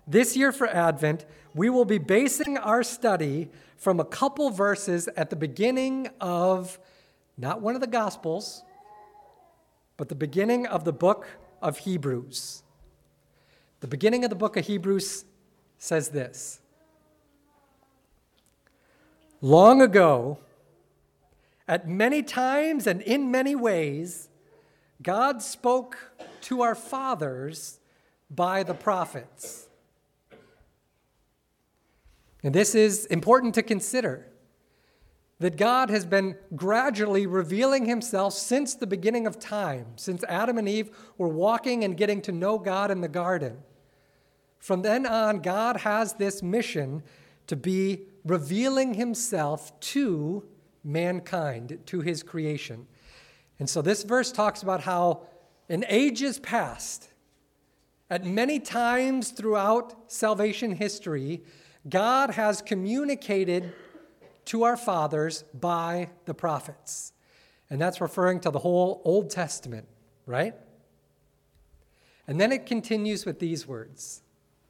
This year for Advent, we will be basing our study from a couple verses at the beginning of not one of the Gospels, but the beginning of the book of Hebrews. The beginning of the book of Hebrews says this: Long ago, at many times and in many ways, God spoke to our fathers by the prophets. And this is important to consider, that God has been gradually revealing himself since the beginning of time, since Adam and Eve were walking and getting to know God in the garden. From then on, God has this mission to be revealing himself to mankind, to his creation. And so this verse talks about how in ages past, at many times throughout salvation history, God has communicated to our fathers by the prophets. And that's referring to the whole Old Testament, right? And then it continues with these words: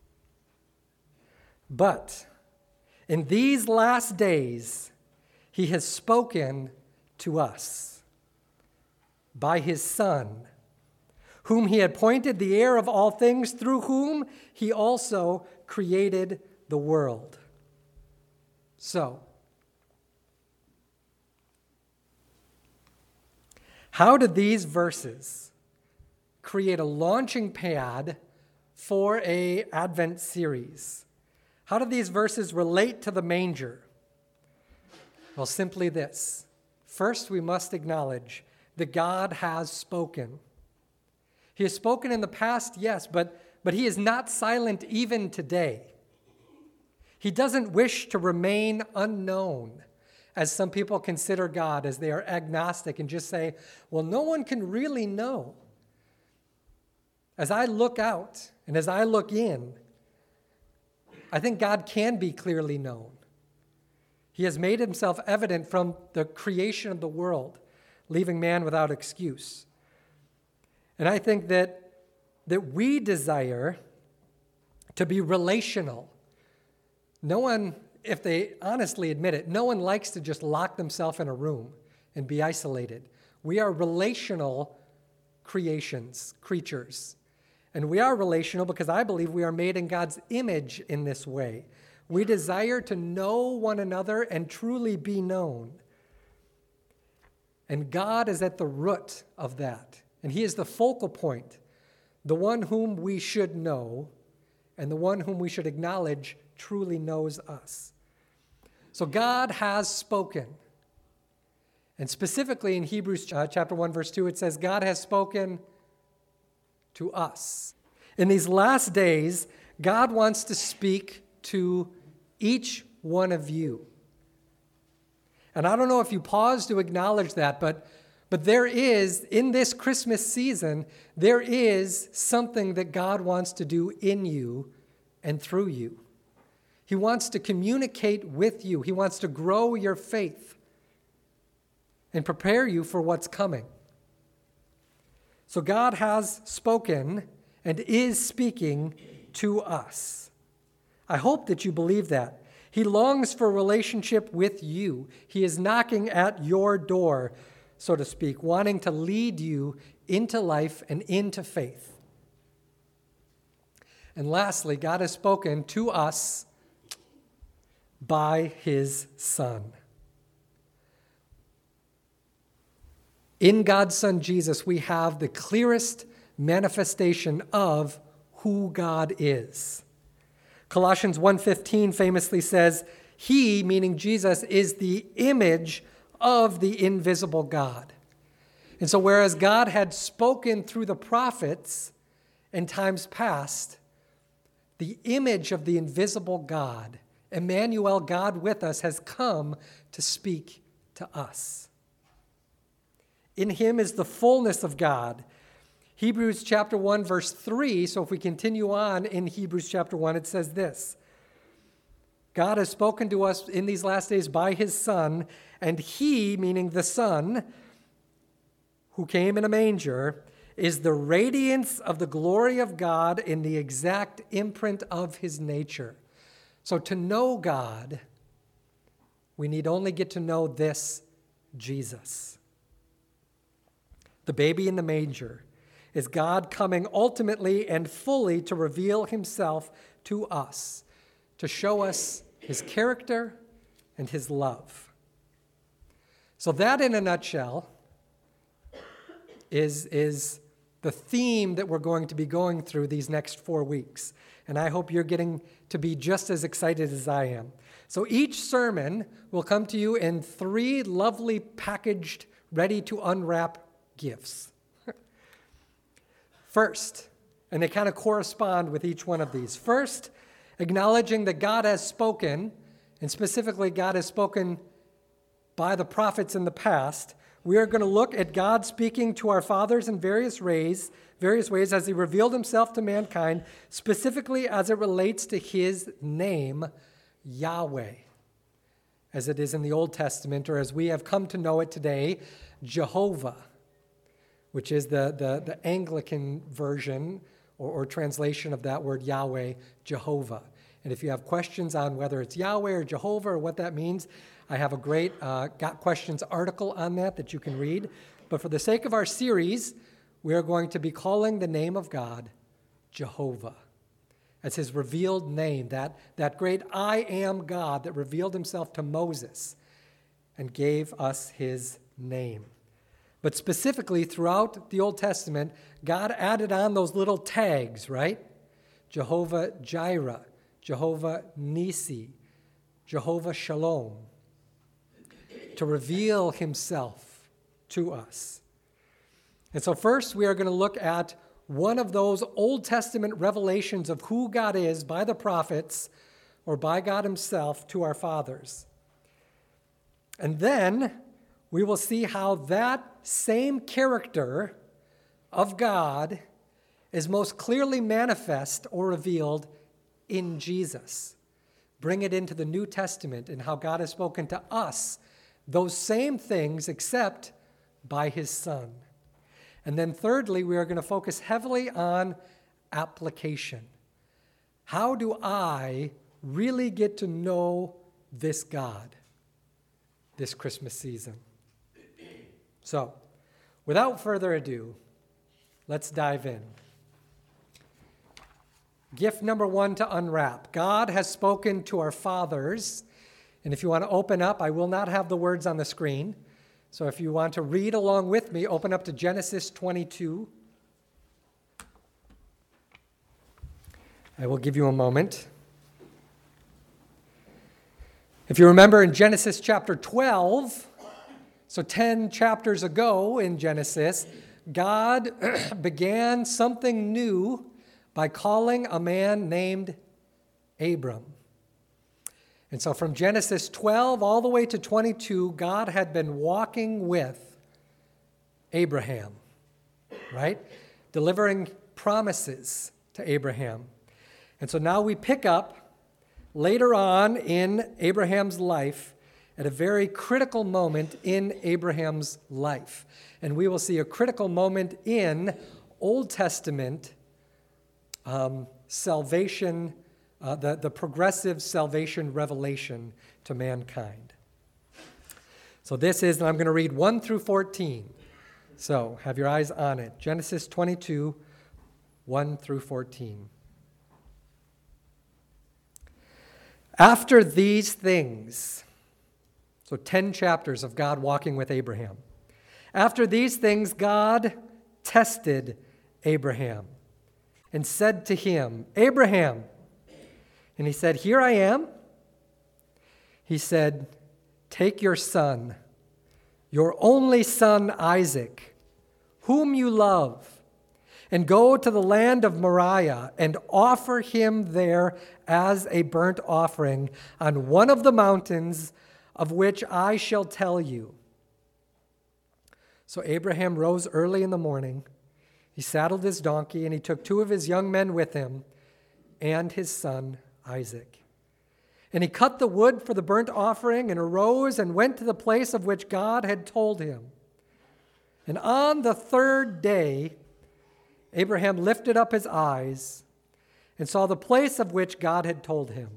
But in these last days, he has spoken to us by his Son, whom he appointed the heir of all things, through whom he also created the world. So, how did these verses create a launching pad for an Advent series? How do these verses relate to the manger? Well, simply this. First, we must acknowledge that God has spoken. He has spoken in the past, yes, but he is not silent even today. He doesn't wish to remain unknown, as some people consider God, as they are agnostic and just say, well, no one can really know. As I look out and as I look in, I think God can be clearly known. He has made himself evident from the creation of the world, leaving man without excuse. And I think that we desire to be relational. No one, if they honestly admit it, no one likes to just lock themselves in a room and be isolated. We are relational creatures. And we are relational because I believe we are made in God's image in this way. We desire to know one another and truly be known. And God is at the root of that. And he is the focal point, the one whom we should know, and the one whom we should acknowledge truly knows us. So God has spoken. And specifically in Hebrews chapter 1, verse 2, it says, God has spoken to us. In these last days, God wants to speak to each one of you. And I don't know if you pause to acknowledge that, but there is, in this Christmas season, there is something that God wants to do in you and through you. He wants to communicate with you. He wants to grow your faith and prepare you for what's coming. So God has spoken and is speaking to us. I hope that you believe that. He longs for a relationship with you. He is knocking at your door, so to speak, wanting to lead you into life and into faith. And lastly, God has spoken to us by his Son. In God's Son, Jesus, we have the clearest manifestation of who God is. Colossians 1:15 famously says, he, meaning Jesus, is the image of the invisible God. And so whereas God had spoken through the prophets in times past, the image of the invisible God, Emmanuel, God with us, has come to speak to us. In him is the fullness of God. Hebrews chapter 1, verse 3, so if we continue on in Hebrews chapter 1, it says this: God has spoken to us in these last days by his Son, and he, meaning the Son, who came in a manger, is the radiance of the glory of God in the exact imprint of his nature. So to know God, we need only get to know this Jesus. The baby in the manger is God coming ultimately and fully to reveal himself to us, to show us his character and his love. So that, in a nutshell, is the theme that we're going to be going through these next 4 weeks. And I hope you're getting to be just as excited as I am. So each sermon will come to you in 3 lovely packaged, ready to unwrap gifts. First, and they kind of correspond with each one of these. First, acknowledging that God has spoken, and specifically God has spoken by the prophets in the past. We are going to look at God speaking to our fathers in various ways as he revealed himself to mankind, specifically as it relates to his name, Yahweh, as it is in the Old Testament, or as we have come to know it today, Jehovah, which is the Anglican version or translation of that word Yahweh, Jehovah. And if you have questions on whether it's Yahweh or Jehovah or what that means, I have a great Got Questions article on that you can read. But for the sake of our series, we are going to be calling the name of God Jehovah as his revealed name, that great I am God that revealed himself to Moses and gave us his name. But specifically, throughout the Old Testament, God added on those little tags, right? Jehovah Jireh, Jehovah Nisi, Jehovah Shalom, to reveal himself to us. And so first, we are going to look at one of those Old Testament revelations of who God is by the prophets or by God himself to our fathers. And then we will see how that same character of God is most clearly manifest or revealed in Jesus. Bring it into the New Testament and how God has spoken to us those same things except by his Son. And then thirdly, we are going to focus heavily on application. How do I really get to know this God this Christmas season? So, without further ado, let's dive in. Gift number 1 to unwrap. God has spoken to our fathers. And if you want to open up, I will not have the words on the screen. So if you want to read along with me, open up to Genesis 22. I will give you a moment. If you remember in Genesis chapter 12, so 10 chapters ago in Genesis, God began something new by calling a man named Abram. And so from Genesis 12 all the way to 22, God had been walking with Abraham, right? Delivering promises to Abraham. And so now we pick up later on in Abraham's life at a very critical moment in Abraham's life. And we will see a critical moment in Old Testament salvation, the progressive salvation revelation to mankind. So this is, and I'm going to read 1 through 14. So have your eyes on it. Genesis 22, 1 through 14. After these things, so 10 chapters of God walking with Abraham. After these things, God tested Abraham and said to him, Abraham. And he said, Here I am. He said, Take your son, your only son Isaac, whom you love, and go to the land of Moriah and offer him there as a burnt offering on one of the mountains of which I shall tell you. So Abraham rose early in the morning. He saddled his donkey, and he took 2 of his young men with him and his son Isaac. And he cut the wood for the burnt offering and arose and went to the place of which God had told him. And on the 3rd day, Abraham lifted up his eyes and saw the place of which God had told him.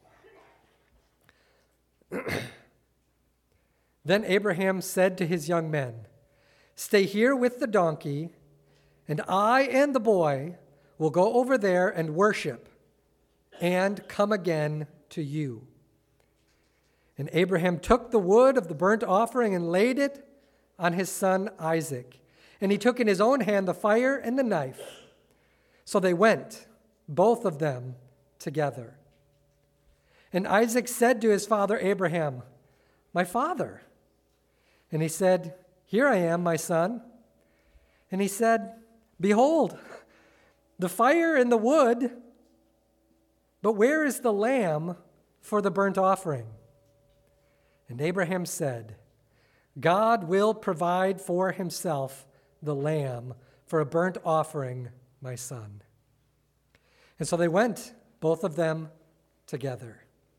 Then Abraham said to his young men, "Stay here with the donkey, and I and the boy will go over there and worship and come again to you." And Abraham took the wood of the burnt offering and laid it on his son Isaac. And he took in his own hand the fire and the knife. So they went, both of them, together. And Isaac said to his father Abraham, "My father." And he said, "Here I am, my son." And he said, "Behold, the fire and the wood, but where is the lamb for the burnt offering?" And Abraham said, "God will provide for himself the lamb for a burnt offering, my son." And so they went, both of them, together.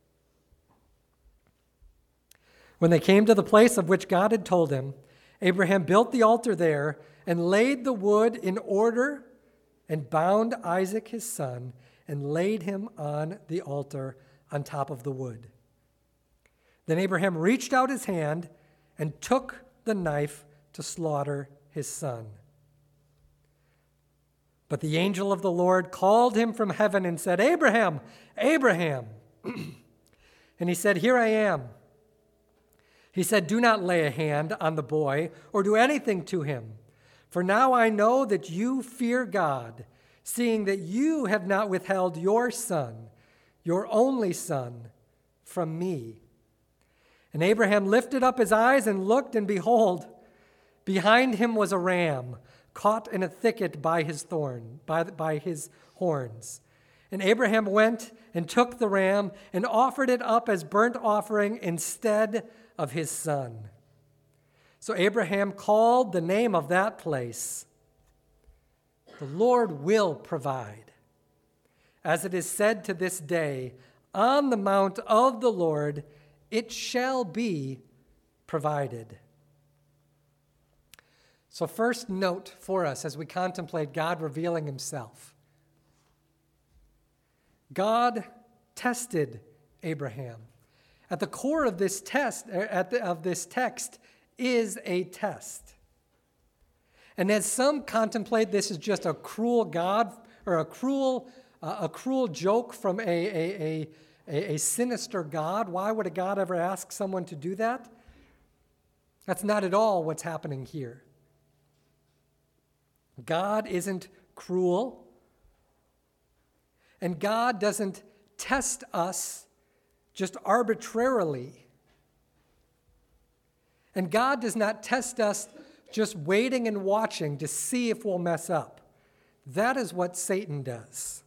When they came to the place of which God had told him, Abraham built the altar there and laid the wood in order and bound Isaac his son and laid him on the altar on top of the wood. Then Abraham reached out his hand and took the knife to slaughter his son. But the angel of the Lord called him from heaven and said, "Abraham, Abraham." And he said, "Here I am." He said, "Do not lay a hand on the boy or do anything to him. For now I know that you fear God, seeing that you have not withheld your son, your only son, from me." And Abraham lifted up his eyes and looked, and behold, behind him was a ram caught in a thicket by his horns. And Abraham went and took the ram and offered it up as burnt offering instead of his son. So Abraham called the name of that place, "The Lord will provide." As it is said to this day, "On the mount of the Lord it shall be provided." So first note for us as we contemplate God revealing himself. God tested Abraham. At the core of this text is a test. And as some contemplate this as just a cruel God or a cruel joke from a sinister God, why would a God ever ask someone to do that? That's not at all what's happening here. God isn't cruel, and God doesn't test us just arbitrarily. And God does not test us just waiting and watching to see if we'll mess up. That is what Satan does.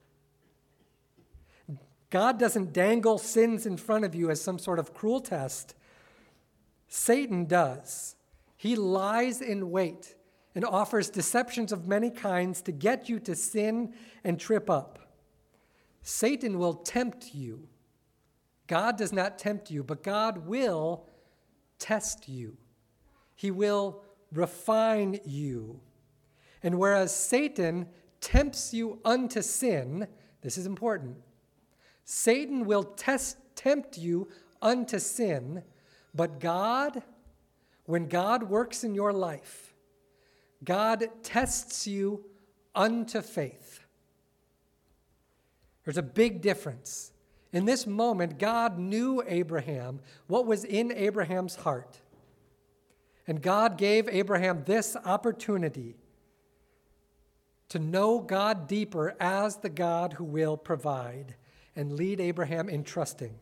God doesn't dangle sins in front of you as some sort of cruel test. Satan does. He lies in wait and offers deceptions of many kinds to get you to sin and trip up. Satan will tempt you. God does not tempt you, but God will test you. He will refine you. And whereas Satan tempts you unto sin, this is important, Satan will tempt you unto sin, but God, when God works in your life, God tests you unto faith. There's a big difference. In this moment, God knew Abraham, what was in Abraham's heart. And God gave Abraham this opportunity to know God deeper as the God who will provide and lead Abraham in trusting.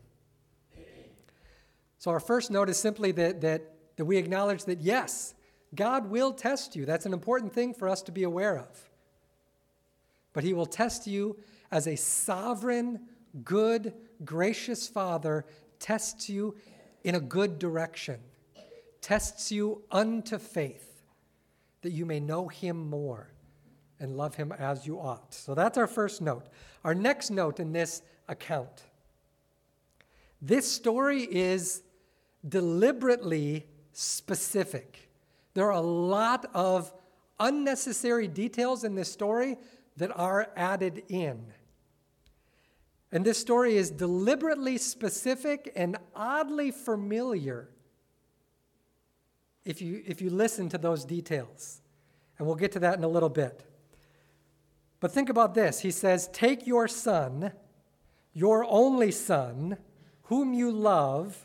So our first note is simply that we acknowledge that, yes, God will test you. That's an important thing for us to be aware of. But he will test you as a sovereign, good, gracious Father tests you in a good direction, tests you unto faith, that you may know him more and love him as you ought. So that's our first note. Our next note in this account. This story is deliberately specific. There are a lot of unnecessary details in this story that are added in. And this story is deliberately specific and oddly familiar if you listen to those details. And we'll get to that in a little bit. But think about this. He says, take your son, your only son, whom you love,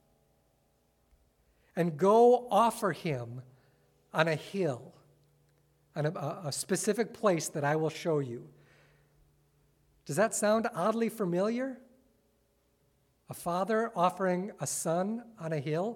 and go offer him on a hill, on a specific place that I will show you. Does that sound oddly familiar? A father offering a son on a hill?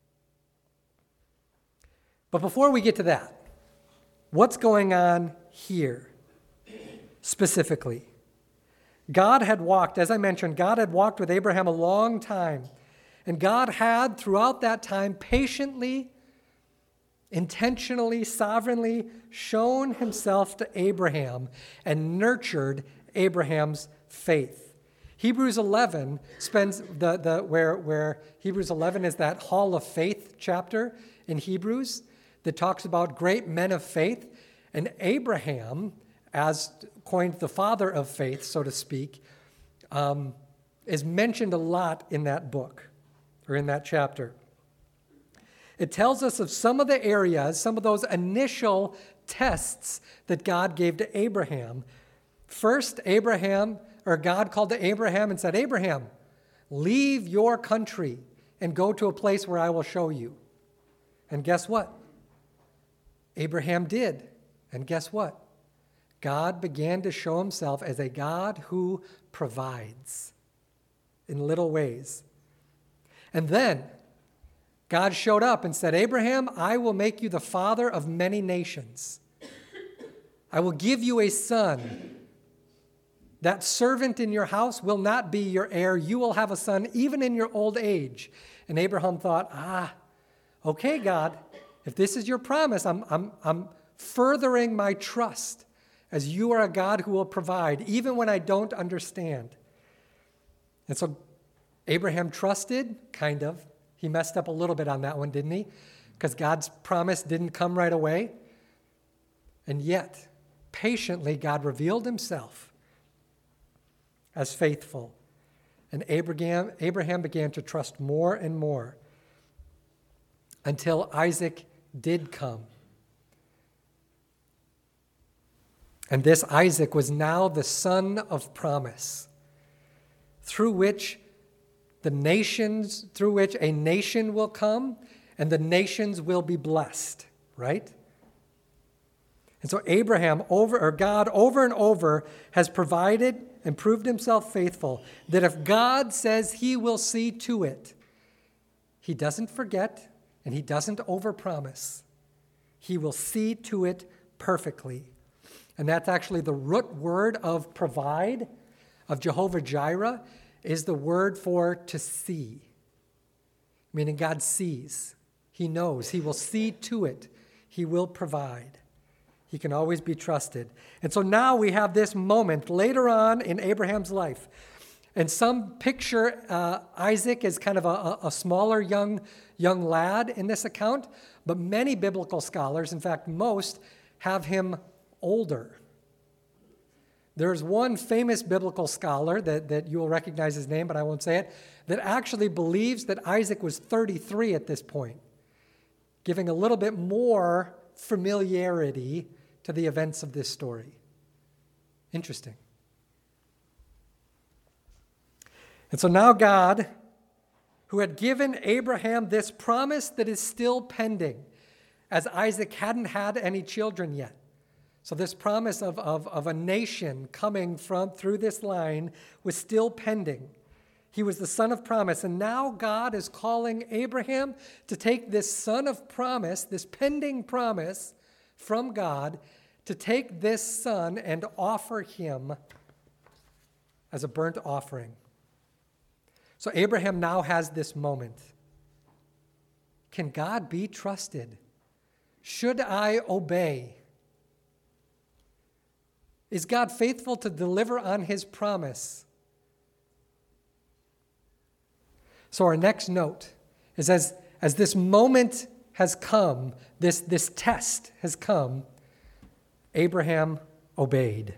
But before we get to that, what's going on here specifically? God had walked, as I mentioned, God had walked with Abraham a long time. And God had, throughout that time, patiently, intentionally, sovereignly shown himself to Abraham and nurtured Abraham's faith. Hebrews 11 spends where Hebrews 11 is that Hall of Faith chapter in Hebrews that talks about great men of faith. And Abraham, as coined the father of faith, so to speak, is mentioned a lot in that book, or in that chapter. It tells us of some of the areas, some of those initial tests that God gave to Abraham. First, God called to Abraham and said, Abraham, leave your country and go to a place where I will show you. And guess what? Abraham did. And guess what? God began to show himself as a God who provides in little ways. And then God showed up and said, Abraham, I will make you the father of many nations. I will give you a son. That servant in your house will not be your heir. You will have a son even in your old age. And Abraham thought, okay, God, if this is your promise, I'm furthering my trust as you are a God who will provide, even when I don't understand. And so Abraham trusted, kind of. He messed up a little bit on that one, didn't he? Because God's promise didn't come right away. And yet, patiently, God revealed himself as faithful. And Abraham began to trust more and more until Isaac did come. And this Isaac was now the son of promise, through which a nation will come, and the nations will be blessed, right? And so God over and over has provided and proved himself faithful, that if God says he will see to it, he doesn't forget and he doesn't overpromise. He will see to it perfectly. And that's actually the root word of provide, of Jehovah Jireh, is the word for to see, meaning God sees. He knows. He will see to it. He will provide. He can always be trusted. And so now we have this moment later on in Abraham's life. And some picture Isaac as kind of a smaller young lad in this account, but many biblical scholars, in fact most, have him older. There's one famous biblical scholar that you will recognize his name, but I won't say it, that actually believes that Isaac was 33 at this point, giving a little bit more familiarity to the events of this story. Interesting. And so now God, who had given Abraham this promise that is still pending, as Isaac hadn't had any children yet. So this promise of a nation coming through this line was still pending. He was the son of promise. And now God is calling Abraham to take this son of promise, this pending promise from God, to take this son and offer him as a burnt offering. So Abraham now has this moment. Can God be trusted? Should I obey? Is God faithful to deliver on his promise? So our next note is as this moment has come, this test has come, Abraham obeyed.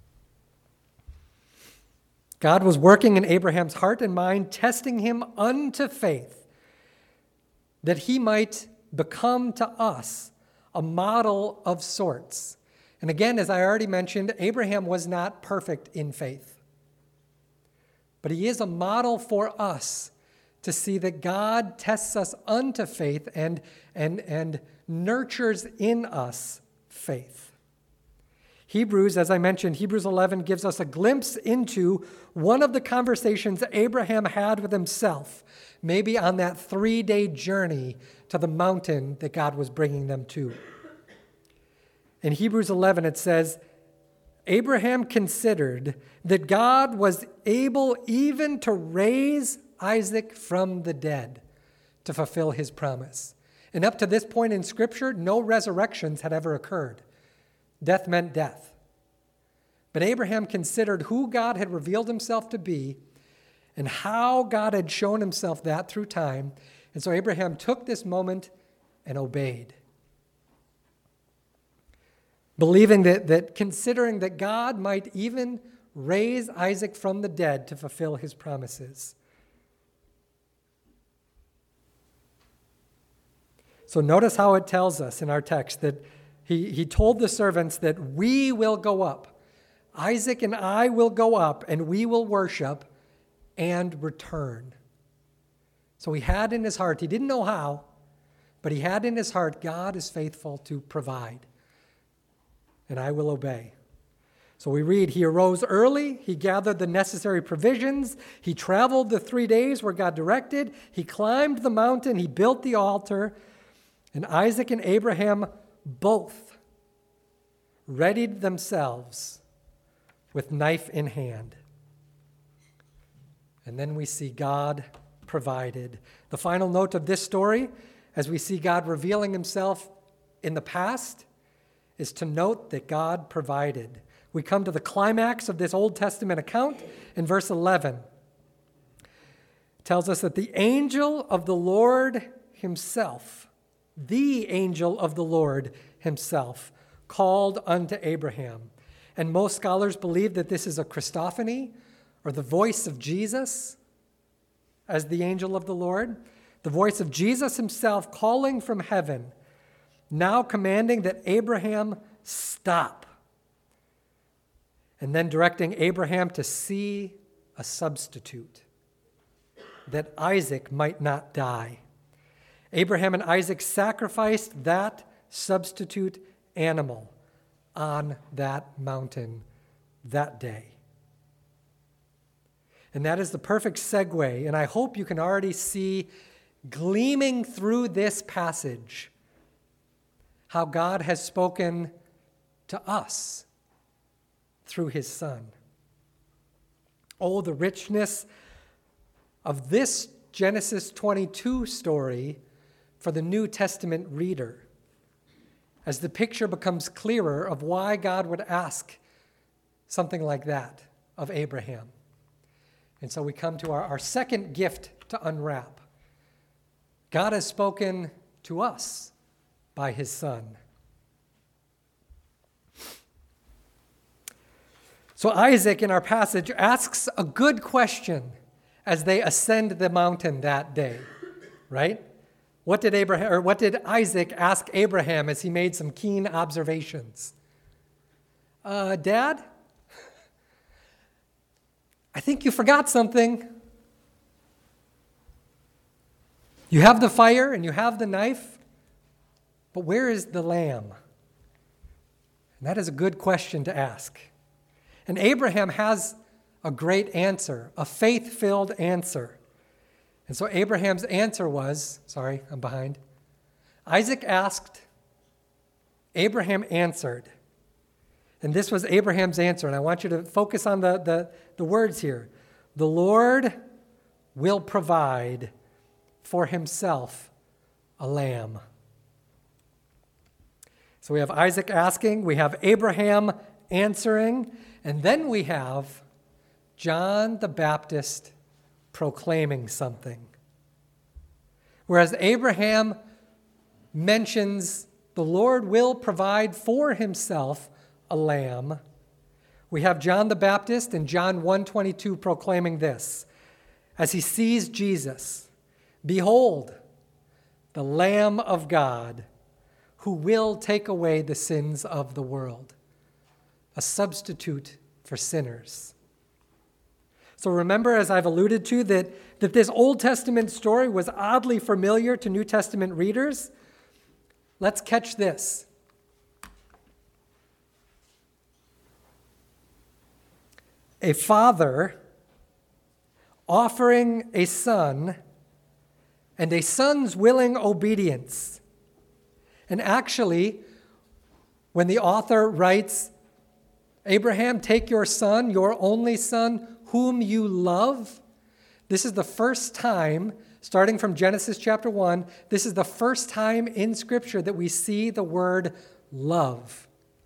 God was working in Abraham's heart and mind, testing him unto faith, that he might become to us a model of sorts. And again, as I already mentioned, Abraham was not perfect in faith. But he is a model for us to see that God tests us unto faith and nurtures in us faith. Hebrews, as I mentioned, Hebrews 11 gives us a glimpse into one of the conversations Abraham had with himself, maybe on that 3-day journey to the mountain that God was bringing them to. In Hebrews 11, it says, Abraham considered that God was able even to raise Isaac from the dead to fulfill his promise. And up to this point in Scripture, no resurrections had ever occurred. Death meant death. But Abraham considered who God had revealed himself to be and how God had shown himself that through time. And so Abraham took this moment and obeyed, believing that considering that God might even raise Isaac from the dead to fulfill his promises. So notice how it tells us in our text that he told the servants that we will go up. Isaac and I will go up and we will worship and return. So he had in his heart, he didn't know how, but he had in his heart, God is faithful to provide, and I will obey. So we read, he arose early, he gathered the necessary provisions, he traveled the 3 days where God directed, he climbed the mountain, he built the altar, and Isaac and Abraham both readied themselves with knife in hand. And then we see God provided. The final note of this story, as we see God revealing himself in the past, is to note that God provided. We come to the climax of this Old Testament account in verse 11. It tells us that the angel of the Lord himself, called unto Abraham. And most scholars believe that this is a Christophany, or the voice of Jesus as the angel of the Lord. The voice of Jesus himself calling from heaven, now commanding that Abraham stop. And then directing Abraham to see a substitute, that Isaac might not die. Abraham and Isaac sacrificed that substitute animal on that mountain that day. And that is the perfect segue, and I hope you can already see gleaming through this passage how God has spoken to us through his Son. Oh, the richness of this Genesis 22 story for the New Testament reader, as the picture becomes clearer of why God would ask something like that of Abraham. And so we come to our second gift to unwrap. God has spoken to us by his Son. So Isaac in our passage asks a good question as they ascend the mountain that day, right? What did Isaac ask Abraham as he made some keen observations? Dad, I think you forgot something. You have the fire and you have the knife, but where is the lamb? And that is a good question to ask. And Abraham has a great answer, a faith-filled answer. And so Abraham's answer was, sorry, I'm behind. Isaac asked, Abraham answered. And this was Abraham's answer, and I want you to focus on the words here. The Lord will provide for himself a lamb. So we have Isaac asking, we have Abraham answering, and then we have John the Baptist proclaiming something. Whereas Abraham mentions the Lord will provide for himself a lamb, we have John the Baptist in John 1:22 proclaiming this as he sees Jesus, "Behold, the Lamb of God, who will take away the sins of the world," a substitute for sinners. So remember, as I've alluded to, that this Old Testament story was oddly familiar to New Testament readers. Let's catch this. A father offering a son and a son's willing obedience. And actually, when the author writes, "Abraham, take your son, your only son, whom you love," this is the first time, starting from Genesis chapter 1, this is the first time in Scripture that we see the word love.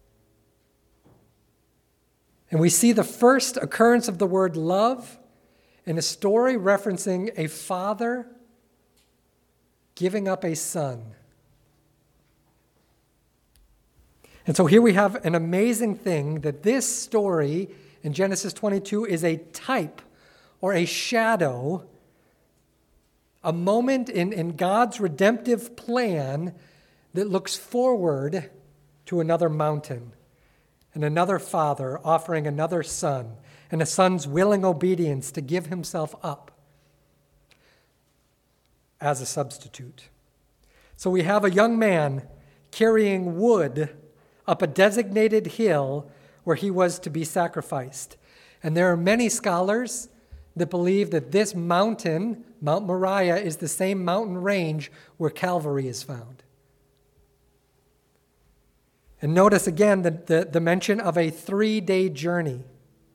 And we see the first occurrence of the word love in a story referencing a father giving up a son. And so here we have an amazing thing that this story in Genesis 22 is a type or a shadow, a moment in God's redemptive plan that looks forward to another mountain and another father offering another son and a son's willing obedience to give himself up as a substitute. So we have a young man carrying wood up a designated hill where he was to be sacrificed. And there are many scholars that believe that this mountain, Mount Moriah, is the same mountain range where Calvary is found. And notice again the mention of a 3-day journey.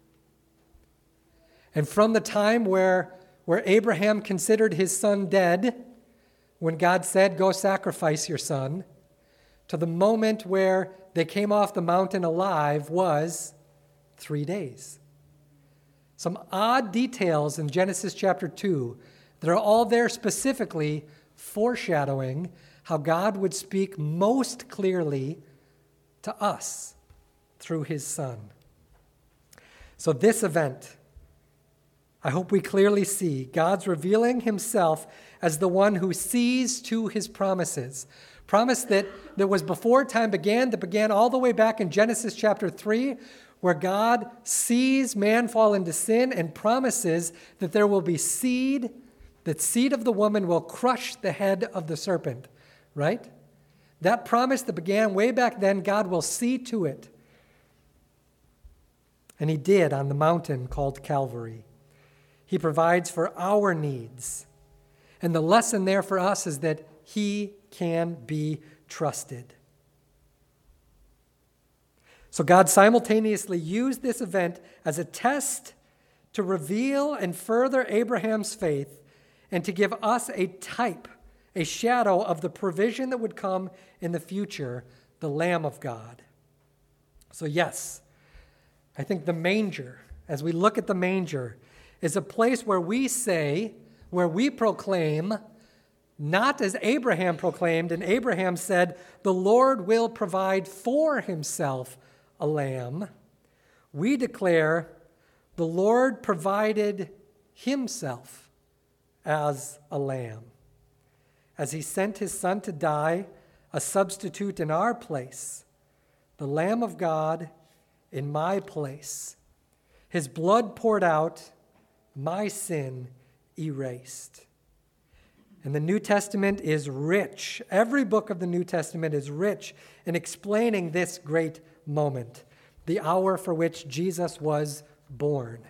And from the time where Abraham considered his son dead, when God said, "Go sacrifice your son," to the moment where they came off the mountain alive was 3 days. Some odd details in Genesis chapter 2 that are all there specifically foreshadowing how God would speak most clearly to us through his Son. So this event, I hope we clearly see God's revealing himself as the one who sees to his promises. Promise that was before time began, that began all the way back in Genesis chapter 3, where God sees man fall into sin and promises that there will be seed, that seed of the woman will crush the head of the serpent, right? That promise that began way back then, God will see to it. And he did on the mountain called Calvary. He provides for our needs. And the lesson there for us is that he can be trusted. So God simultaneously used this event as a test to reveal and further Abraham's faith and to give us a type, a shadow of the provision that would come in the future, the Lamb of God. So yes, I think the manger, as we look at the manger, is a place where we proclaim, not as Abraham proclaimed, and Abraham said, "The Lord will provide for himself a lamb." We declare, the Lord provided himself as a lamb, as he sent his Son to die, a substitute in our place, the Lamb of God in my place, his blood poured out, my sin erased. And the New Testament is rich. Every book of the New Testament is rich in explaining this great moment, the hour for which Jesus was born.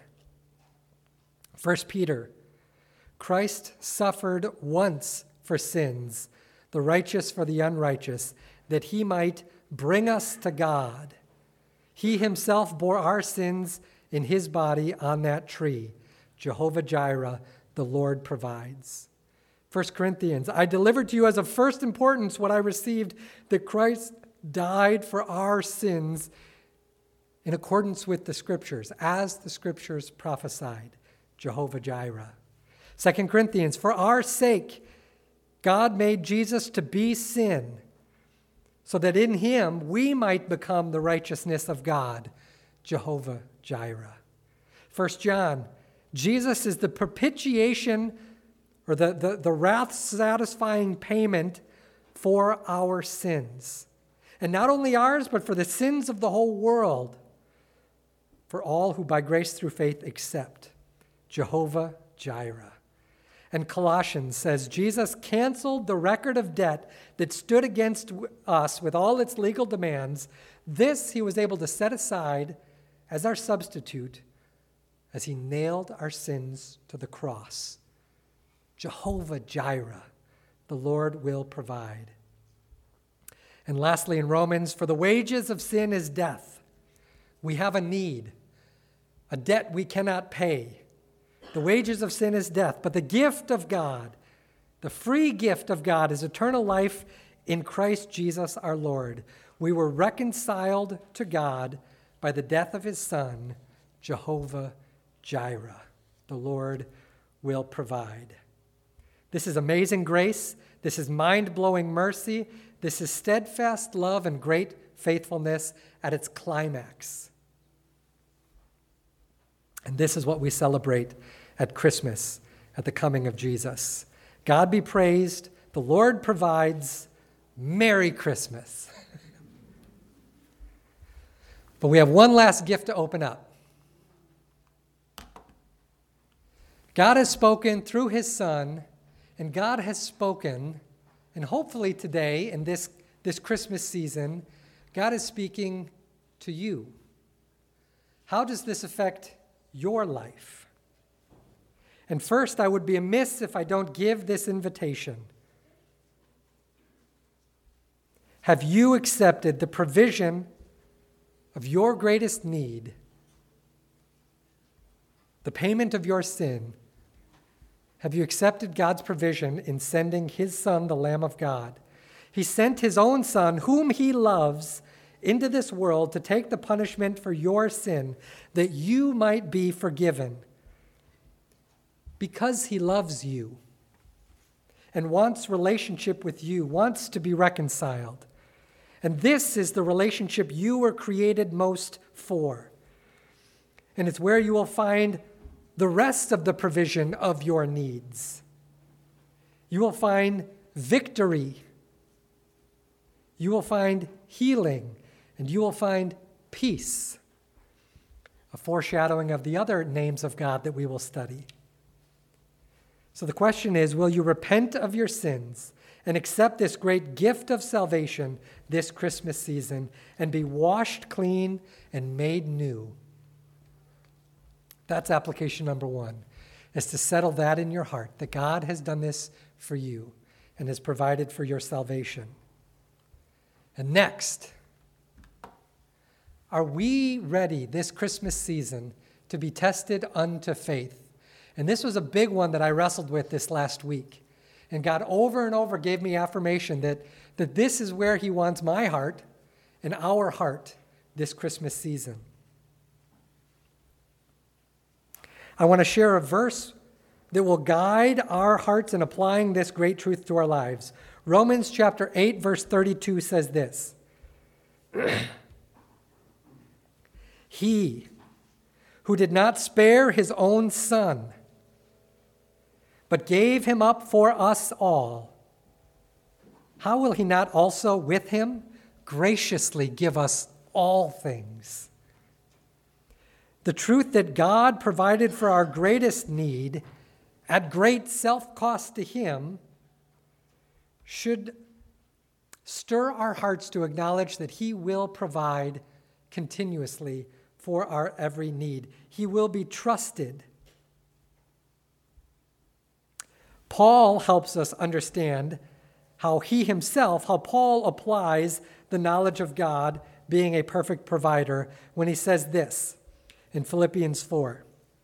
1 Peter, Christ suffered once for sins, the righteous for the unrighteous, that he might bring us to God. He himself bore our sins in his body on that tree. Jehovah Jireh, the Lord provides. 1 Corinthians, I delivered to you as of first importance what I received, that Christ died for our sins in accordance with the Scriptures, as the Scriptures prophesied. Jehovah Jireh. 2 Corinthians, for our sake, God made Jesus to be sin, so that in him we might become the righteousness of God, Jehovah Jireh. 1 John, Jesus is the propitiation or the wrath-satisfying payment for our sins. And not only ours, but for the sins of the whole world, for all who by grace through faith accept Jehovah Jireh. And Colossians says, Jesus canceled the record of debt that stood against us with all its legal demands. This he was able to set aside as our substitute as he nailed our sins to the cross. Jehovah Jireh, the Lord will provide. And lastly, in Romans, for the wages of sin is death. We have a need, a debt we cannot pay. The wages of sin is death, but the gift of God, the free gift of God, is eternal life in Christ Jesus our Lord. We were reconciled to God by the death of his Son, Jehovah Jireh. The Lord will provide. This is amazing grace. This is mind-blowing mercy. This is steadfast love and great faithfulness at its climax. And this is what we celebrate at Christmas, at the coming of Jesus. God be praised. The Lord provides. Merry Christmas. But we have one last gift to open up. God has spoken through his Son, and God has spoken, and hopefully today, in this Christmas season, God is speaking to you. How does this affect your life? And first, I would be amiss if I don't give this invitation. Have you accepted the provision of your greatest need, the payment of your sin? Have you accepted God's provision in sending his Son, the Lamb of God? He sent his own Son, whom he loves, into this world to take the punishment for your sin, that you might be forgiven. Because he loves you and wants relationship with you, wants to be reconciled. And this is the relationship you were created most for. And it's where you will find the rest of the provision of your needs. You will find victory. You will find healing. And you will find peace. A foreshadowing of the other names of God that we will study. So the question is, will you repent of your sins and accept this great gift of salvation this Christmas season and be washed clean and made new? That's application number one, is to settle that in your heart, that God has done this for you and has provided for your salvation. And next, are we ready this Christmas season to be tested unto faith? And this was a big one that I wrestled with this last week. And God over and over gave me affirmation that this is where he wants my heart and our heart this Christmas season. I want to share a verse that will guide our hearts in applying this great truth to our lives. Romans chapter 8, verse 32 says this. He who did not spare his own Son, but gave him up for us all, how will he not also with him graciously give us all things? The truth that God provided for our greatest need at great self-cost to him should stir our hearts to acknowledge that he will provide continuously for our every need. He will be trusted. Paul helps us understand how Paul applies the knowledge of God being a perfect provider when he says this in Philippians 4.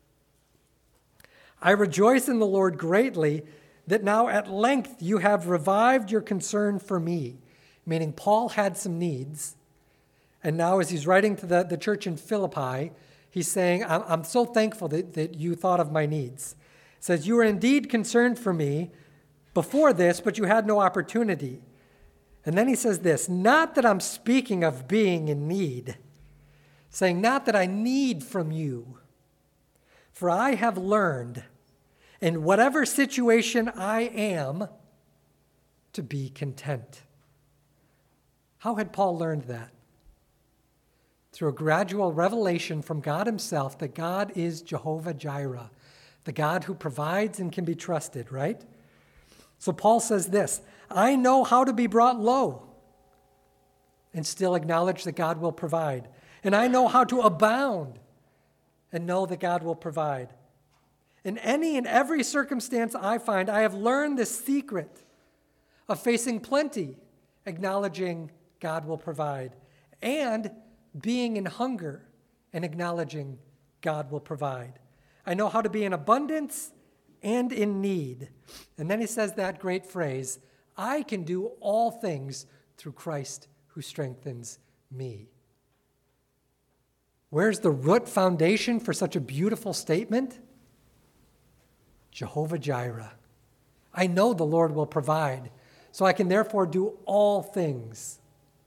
I rejoice in the Lord greatly that now at length you have revived your concern for me. Meaning Paul had some needs. And now as he's writing to the church in Philippi, he's saying, I'm so thankful that you thought of my needs. It says, you were indeed concerned for me before this, but you had no opportunity. And then he says this, not that I'm speaking of being in need, saying, not that I need from you, for I have learned in whatever situation I am to be content. How had Paul learned that? Through a gradual revelation from God himself that God is Jehovah Jireh, the God who provides and can be trusted, right? So Paul says this, I know how to be brought low and still acknowledge that God will provide. And I know how to abound and know that God will provide. In any and every circumstance I find, I have learned the secret of facing plenty, acknowledging God will provide, and being in hunger and acknowledging God will provide. I know how to be in abundance and in need. And then he says that great phrase, I can do all things through Christ who strengthens me. Where's the root foundation for such a beautiful statement? Jehovah Jireh. I know the Lord will provide, so I can therefore do all things.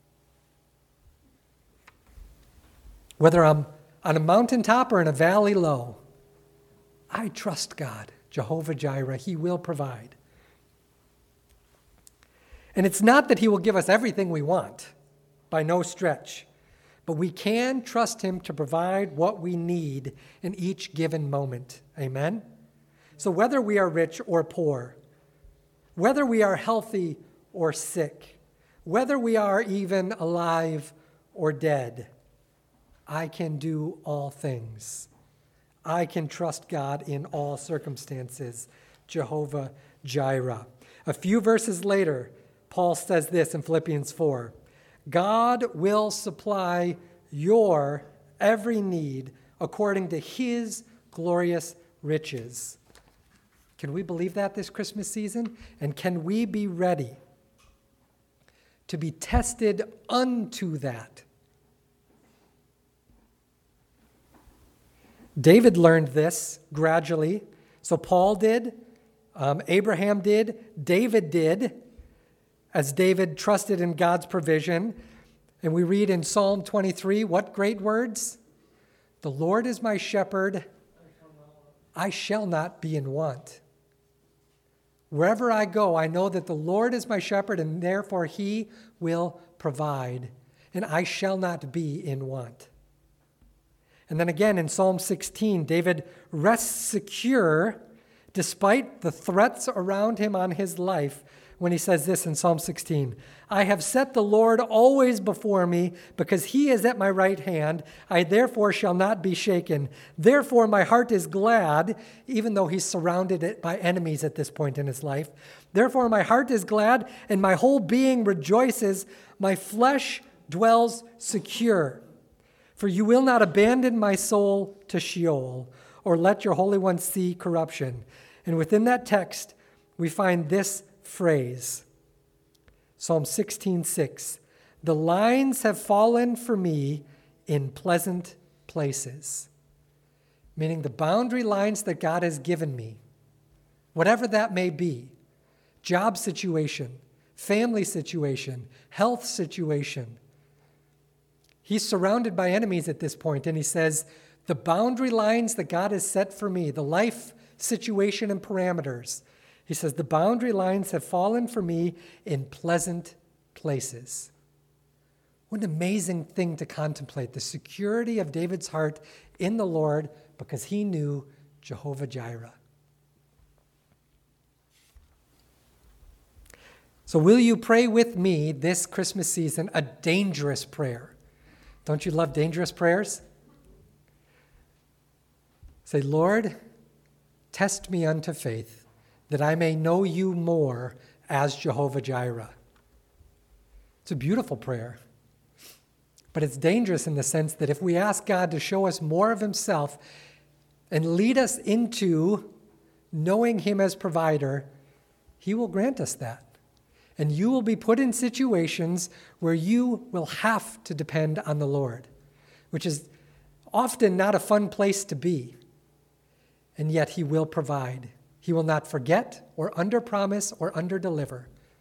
Whether I'm on a mountaintop or in a valley low, I trust God, Jehovah Jireh. He will provide. And it's not that he will give us everything we want, by no stretch, but we can trust him to provide what we need in each given moment. Amen? So whether we are rich or poor, whether we are healthy or sick, whether we are even alive or dead, I can do all things. I can trust God in all circumstances. Jehovah Jireh. A few verses later, Paul says this in Philippians 4. God will supply your every need according to his glorious riches. Can we believe that this Christmas season? And can we be ready to be tested unto that? David learned this gradually. So Paul did, Abraham did, David did, as David trusted in God's provision. And we read in Psalm 23, what great words? The Lord is my shepherd, I shall not be in want. Wherever I go, I know that the Lord is my shepherd, and therefore he will provide, and I shall not be in want. And then again in Psalm 16, David rests secure despite the threats around him on his life when he says this in Psalm 16, I have set the Lord always before me because he is at my right hand. I therefore shall not be shaken. Therefore my heart is glad, even though he's surrounded by enemies at this point in his life. Therefore my heart is glad and my whole being rejoices. My flesh dwells secure. For you will not abandon my soul to Sheol or let your Holy One see corruption. And within that text, we find this phrase, Psalm 16:6. The lines have fallen for me in pleasant places. Meaning the boundary lines that God has given me, whatever that may be, job situation, family situation, health situation. He's surrounded by enemies at this point, and he says, the boundary lines that God has set for me, the life situation and parameters, he says, the boundary lines have fallen for me in pleasant places. What an amazing thing to contemplate, the security of David's heart in the Lord because he knew Jehovah Jireh. So will you pray with me this Christmas season a dangerous prayer? Don't you love dangerous prayers? Say, Lord, test me unto faith, that I may know you more as Jehovah Jireh. It's a beautiful prayer, but it's dangerous in the sense that if we ask God to show us more of himself and lead us into knowing him as provider, he will grant us that. And you will be put in situations where you will have to depend on the Lord, which is often not a fun place to be. And yet he will provide. He will not forget or underpromise or underdeliver.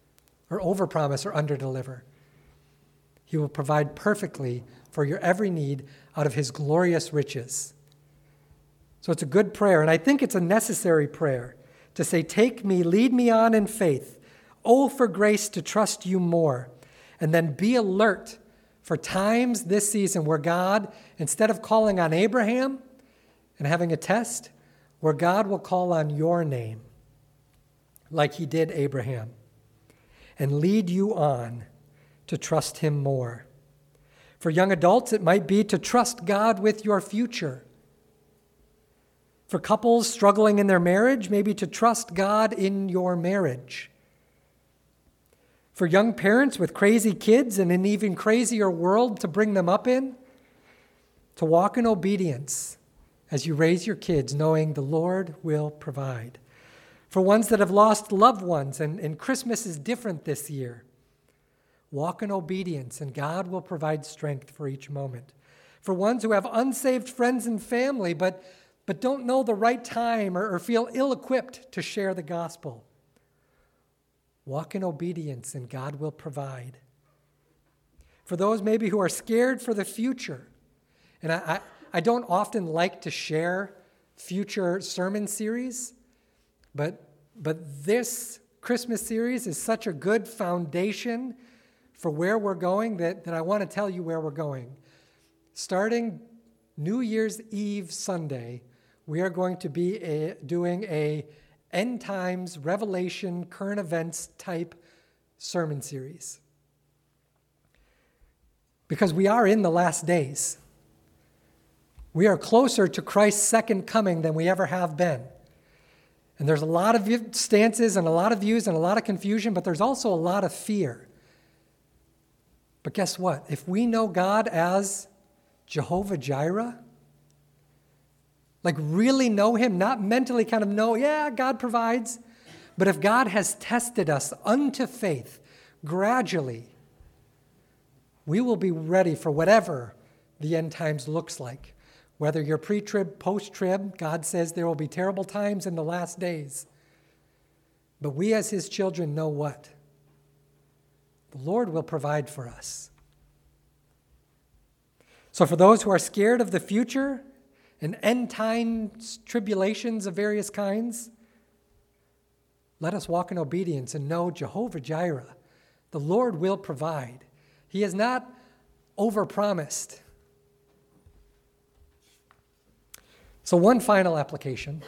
or overpromise or underdeliver. He will provide perfectly for your every need out of his glorious riches. So it's a good prayer, and I think it's a necessary prayer to say, take me, lead me on in faith. Oh, for grace to trust you more. And then be alert for times this season where God, instead of calling on Abraham and having a test, where God will call on your name, like he did Abraham, and lead you on to trust him more. For young adults, it might be to trust God with your future. For couples struggling in their marriage, maybe to trust God in your marriage. For young parents with crazy kids and an even crazier world to bring them up in, to walk in obedience as you raise your kids, knowing the Lord will provide. For ones that have lost loved ones, and Christmas is different this year, walk in obedience, and God will provide strength for each moment. For ones who have unsaved friends and family, but don't know the right time or feel ill-equipped to share the gospel, walk in obedience, and God will provide. For those maybe who are scared for the future, and I don't often like to share future sermon series, but this Christmas series is such a good foundation for where we're going that I want to tell you where we're going. Starting New Year's Eve Sunday, we are going to be doing a end times, Revelation, current events type sermon series. Because we are in the last days. We are closer to Christ's second coming than we ever have been. And there's a lot of stances and a lot of views and a lot of confusion, but there's also a lot of fear. But guess what? If we know God as Jehovah Jireh, like really know him, not mentally kind of know, yeah, God provides, but if God has tested us unto faith gradually, we will be ready for whatever the end times looks like. Whether you're pre-trib, post-trib, God says there will be terrible times in the last days. But we as his children know what? The Lord will provide for us. So for those who are scared of the future and end times tribulations of various kinds, let us walk in obedience and know Jehovah Jireh, the Lord will provide. He has not overpromised. So one final application.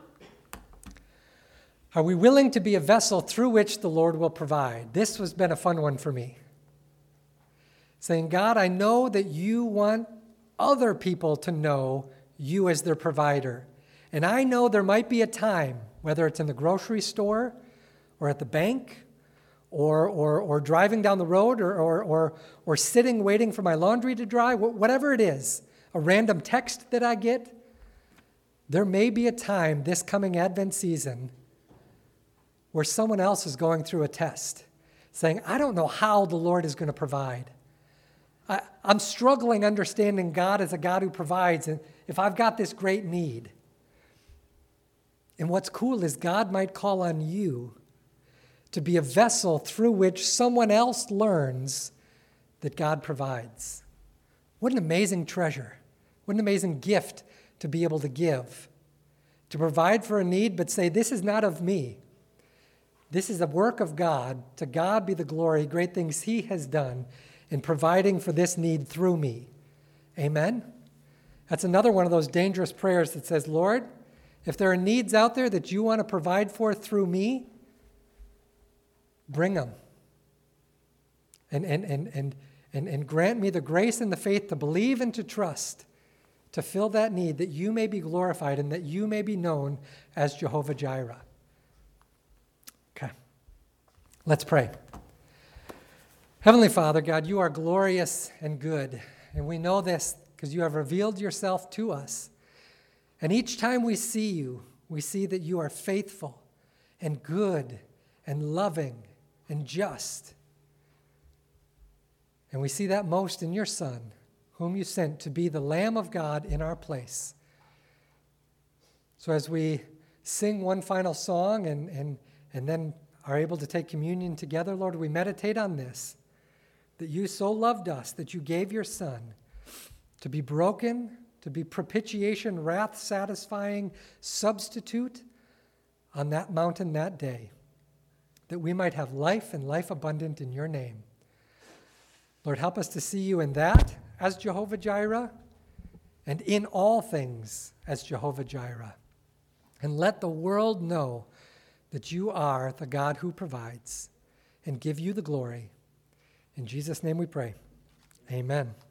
Are we willing to be a vessel through which the Lord will provide? This has been a fun one for me. Saying, God, I know that you want other people to know you as their provider. And I know there might be a time, whether it's in the grocery store or at the bank or driving down the road or sitting waiting for my laundry to dry, whatever it is, a random text that I get, there may be a time this coming Advent season where someone else is going through a test, saying, I don't know how the Lord is going to provide. I'm struggling understanding God as a God who provides, and if I've got this great need. And what's cool is God might call on you to be a vessel through which someone else learns that God provides. What an amazing treasure. What an amazing gift to be able to give. To provide for a need, but say, this is not of me. This is a work of God. To God be the glory, great things he has done in providing for this need through me. Amen? That's another one of those dangerous prayers that says, Lord, if there are needs out there that you want to provide for through me, bring them. And grant me the grace and the faith to believe and to trust, to fill that need, that you may be glorified and that you may be known as Jehovah Jireh. Okay, let's pray. Heavenly Father, God, you are glorious and good, and we know this because you have revealed yourself to us. And each time we see you, we see that you are faithful and good and loving and just. And we see that most in your Son, whom you sent to be the Lamb of God in our place. So as we sing one final song and then are able to take communion together, Lord, we meditate on this, that you so loved us that you gave your Son to be broken, to be propitiation, wrath-satisfying substitute on that mountain that day, that we might have life and life abundant in your name. Lord, help us to see you in that as Jehovah Jireh and in all things as Jehovah Jireh. And let the world know that you are the God who provides, and give you the glory. In Jesus' name we pray. Amen.